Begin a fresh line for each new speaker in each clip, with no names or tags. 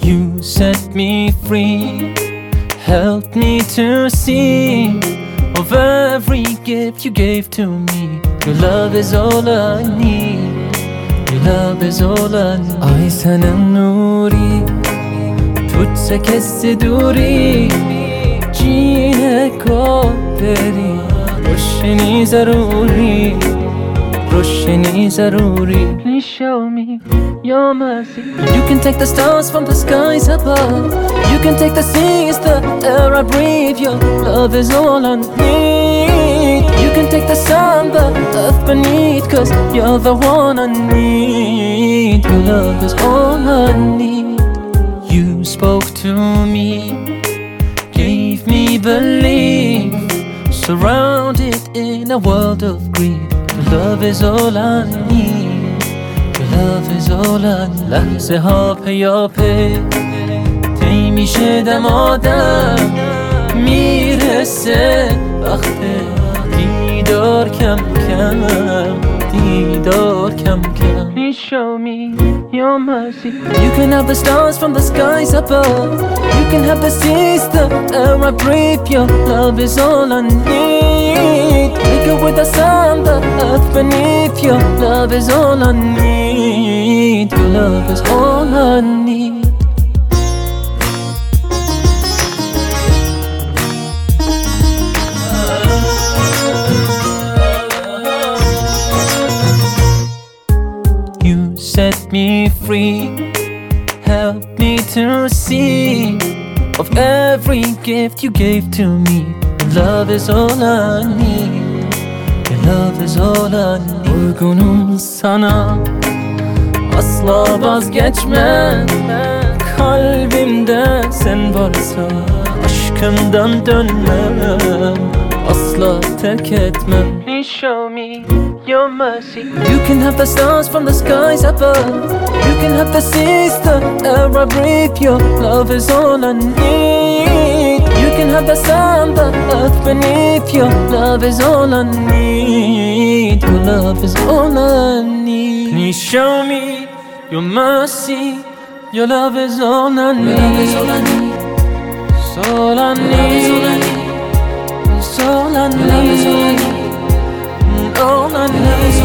You set me free, helped me to see of every gift you gave to me. Your love is all I need. Your love is all I need. Ay sanam nuri, tujhse kaise duri, jeene ko teri roshni zaruri, roshni zaruri. Please show me your mercy. You can take the stars from the skies above, you can take the seas, the air I breathe. Your love is all I need. You can take the sun, the earth beneath, 'cause you're the one I need. Your love is all I need. You spoke to me, gave me belief, surrounded in a world of greed. Your love is all I need. Your love is all I need. لحظه ها پیاپی طی میشه دم آدم میرسه وقت دیدار کم کم، دیدار کم کم. Please show me your mercy. You can have the stars from the skies above, you can have the seas, the air I breathe. Your love is all I need. Wake up with the sun, the earth beneath. Your love is all I need. Your love is all I need. You set me free, help me to see of every gift you gave to me. Your love is all I need. Your love is all I need. Uygunum sana, asla vazgeçmem. Kalbimde sen varsa aşkından dönmem, asla terk etmem. Please show me your mercy. You can have the stars from the skies above, you can have the seas, the air I breathe. Your love is all I need. You can have the sun, the earth beneath. Your love is all I need. Your love is all I need. Please show me your mercy. Your love is all I need. Your love is all I need. It's all I need. It's all I need. All I need.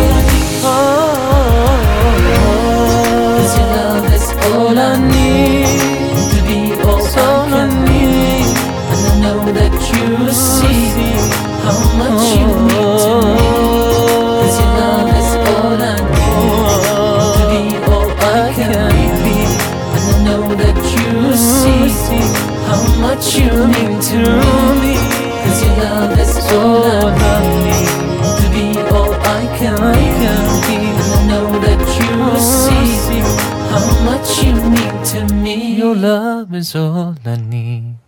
Cause your love is all I need to be all I need. And I know that you see how much you mean to me. Cause your love is all I need to be all I can be. And I know that you see how much you mean to me. Cause your love is all I need to be all I can be. And I know that you see how much you mean to me. Your love is all I need.